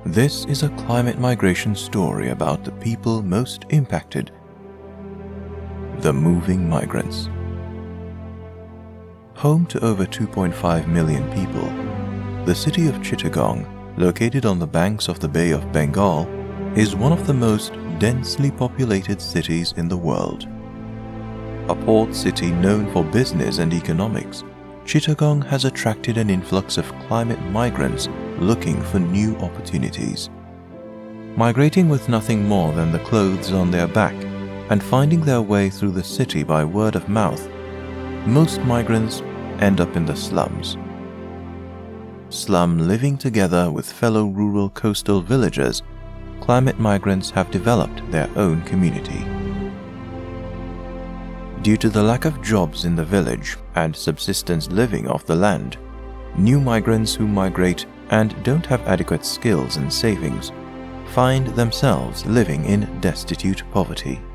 This is a climate migration story about the people most impacted, the moving migrants. Home to over 2.5 million people, the city of Chittagong, located on the banks of the Bay of Bengal, is one of the most densely populated cities in the world. A port city known for business and economics, Chittagong has attracted an influx of climate migrants looking for new opportunities. Migrating with nothing more than the clothes on their back and finding their way through the city by word of mouth, most migrants end up in the slums. Slum living together with fellow rural coastal villagers, climate migrants have developed their own community. Due to the lack of jobs in the village and subsistence living off the land, new migrants who migrate and don't have adequate skills and savings find themselves living in destitute poverty.